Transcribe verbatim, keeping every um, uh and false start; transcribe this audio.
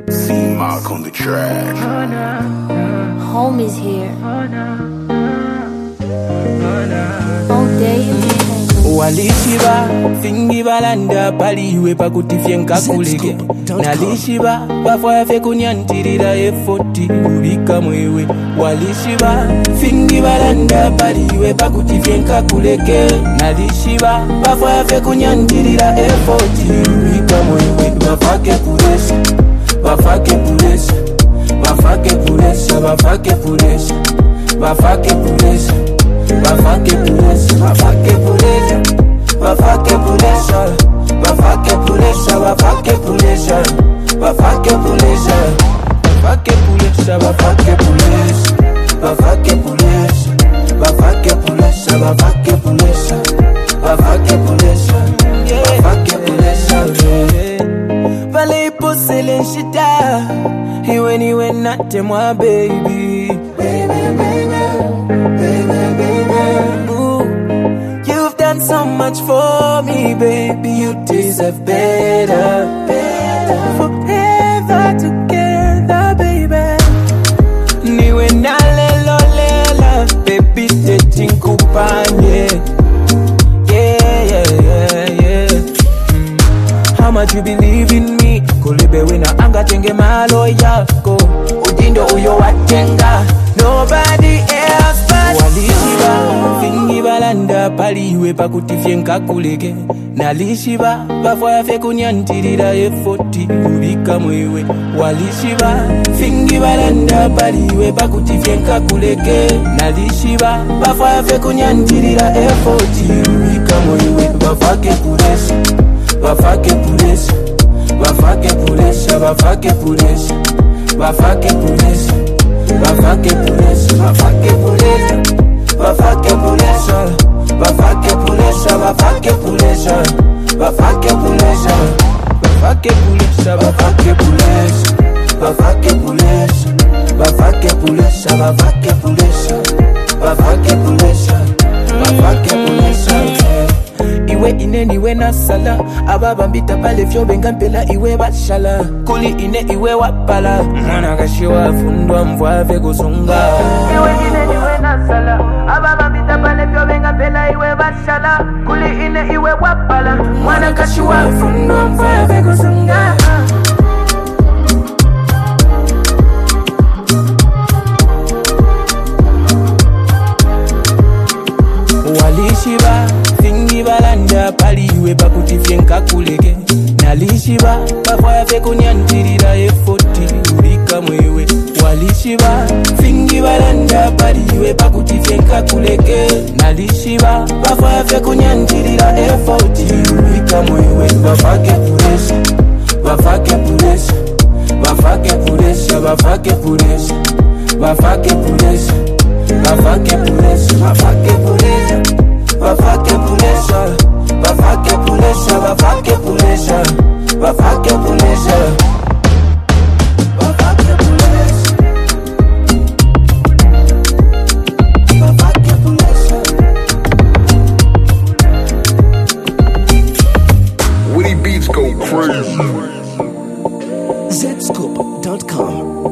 C-Mark on the track. Home is here. All day entertainment. Walishiba, fingi balanda paliwe pakutifye nkakulege. Nalishiba, bafwa fe kunyantirira efoti ubika mwewe. Walishiba, fingi balanda paliwe pakutifye nkakulege. Nalishiba, bafwa fe kunyantirira efoti ubika mwewe. Bafake puresha, bafake puresha, bafake puresha, bafake puresha, bafake puresha. Bafake puresha, bafake puresha, bafake puresha, bafake puresha, bafake puresha, bafake puresha, bafake puresha, bafake puresha, bafake puresha, bafake puresha, bafake puresha, bafake puresha, bafake puresha. Vale iposele nshita, iwe niwe nate mwa baby, baby, baby. You've done so much for me, baby. You deserve better, better. Forever together, baby. Niwe na lelo lela, baby. Dating kupanye. Yeah, yeah, yeah, yeah. Mm. How much you believe in me? Kulebe wina anga tenge malo yako. Udindo uyo watenga. Nobody else but Walishiba, fingi balanda paliwe pakutifye nkakulege. Nalishiba, bafwa ya fe kunyantirira efoti ubika mwewe. Walishiba, fingi balanda paliwe pakutifye nkakulege. Nalishiba, bafwa ya fe kunyantirira efoti ubika mwewe. Bafake puresha, bafake puresha, bafake puresha, bafake puresha, bafake puresha. Bafake puresha, bafake puresha, bafake puresha, bafake puresha, bafake puresha, bafake puresha, bafake puresha, bafake puresha, bafake puresha, bafake puresha, bafake puresha, bafake puresha, bafake puresha. Iwe ine niwe nasala, ababa mbita pale fyo benga mpela iwe bashala. Kuli ine iwe wapala, mwana kashiwa fundwa mvwave kusunga. Iwe ine niwe nasala, ababa mbita pale fyo benga mpela iwe bashala. Kuli ine iwe wapala, mwana kashiwa fundwa mvwave kusunga. Walishiba, fingi balanda paliwe pakutifye nkakulege. Nalishiba, bafwa ya fe kunyantirira efoti ubika mwewe. Walishiba, fingi balanda paliwe pakutifye nkakulege. Nalishiba, bafwa ya fe kunyantirira efoti ubika mwewe. Bafake puresha, bafake puresha, bafake puresha, bafake puresha, bafake puresha, bafake puresha, bafake puresha. Bafake puresha, bafake puresha, bafake puresha, bafake puresha, bafake puresha, bafake puresha. Woody Beats go crazy. Z Scoop dot com